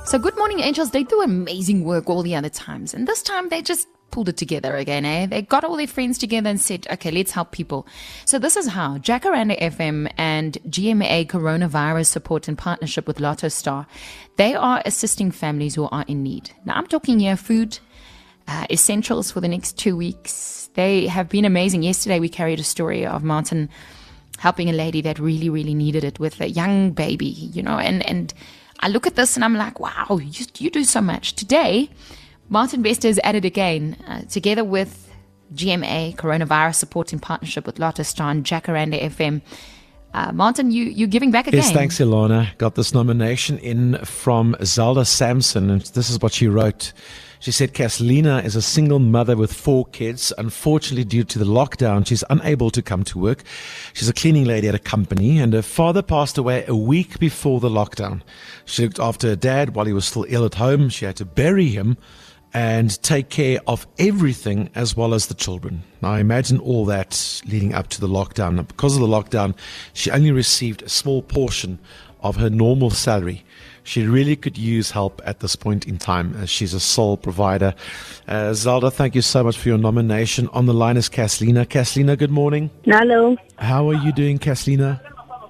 So Good Morning Angels, they do amazing work all the other times. And this time they just pulled it together again, eh? They got all their friends together and said, okay, let's help people. So this is how Jacaranda FM and GMA Coronavirus Support in partnership with Lotto Star, they are assisting families who are in need. Now I'm talking here food, essentials for the next 2 weeks. They have been amazing. Yesterday we carried a story of Martin helping a lady that really, really needed it with a young baby, you know, and I look at this and I'm like, wow, you do so much. Today, Martin Bester is at it again, together with GMA, Coronavirus Support in partnership with Lotto Star and Jacaranda FM. Martin, you're giving back again. Yes, thanks, Ilana. Got this nomination in from Zelda Sampson, and this is what she wrote. She said, Caslina is a single mother with 4 kids. Unfortunately, due to the lockdown, she's unable to come to work. She's a cleaning lady at a company, and her father passed away a week before the lockdown. She looked after her dad while he was still ill at home. She had to bury him and take care of everything as well as the children. Now, imagine all that leading up to the lockdown. Now, because of the lockdown, she only received a small portion of her normal salary. She really could use help at this point in time as she's a sole provider. Zelda, thank you so much for your nomination. On the line is Caslina. Caslina, good morning. Hello. How are you doing, Caslina?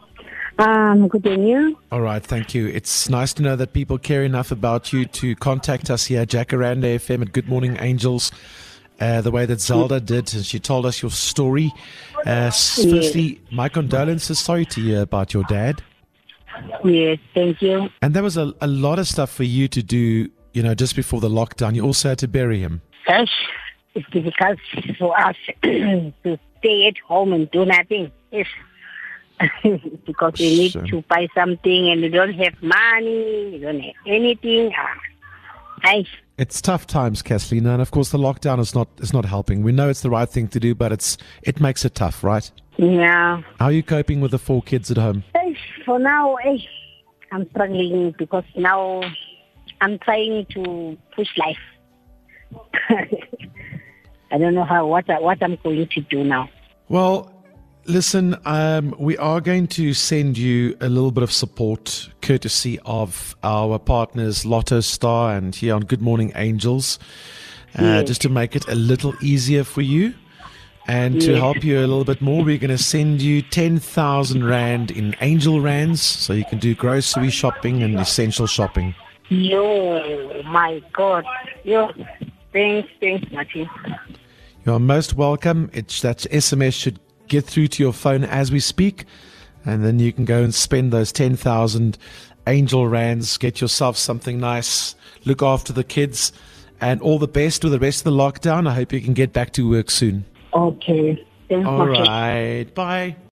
Good and you? All right, thank you. It's nice to know that people care enough about you to contact us here at Jacaranda FM at Good Morning Angels, the way that Zelda did. And she told us your story. Firstly, my condolences. Sorry to hear about your dad. Yes, thank you. And there was a lot of stuff for you to do, you know, just before the lockdown. You also had to bury him. Yes, it's difficult for us to stay at home and do nothing. Yes. Because we need to buy something and we don't have money, we don't have anything. It's tough times, Caslina, and of course the lockdown is not helping. We know it's the right thing to do, but it makes it tough, right? Yeah. How are you coping with the 4 kids at home? For now, I'm struggling because now I'm trying to push life. I don't know what I'm going to do now. Well, listen, we are going to send you a little bit of support courtesy of our partners Lotto Star and here on Good Morning Angels, just to make it a little easier for you. And to help you a little bit more, we're going to send you 10,000 Rand in Angel Rands so you can do grocery shopping and essential shopping. Yo, my God. Yo, thanks, Martin. You are most welcome. That SMS should get through to your phone as we speak, and then you can go and spend those 10,000 Angel Rands, get yourself something nice, look after the kids, and all the best with the rest of the lockdown. I hope you can get back to work soon. Okay. Thanks, all right. Bye.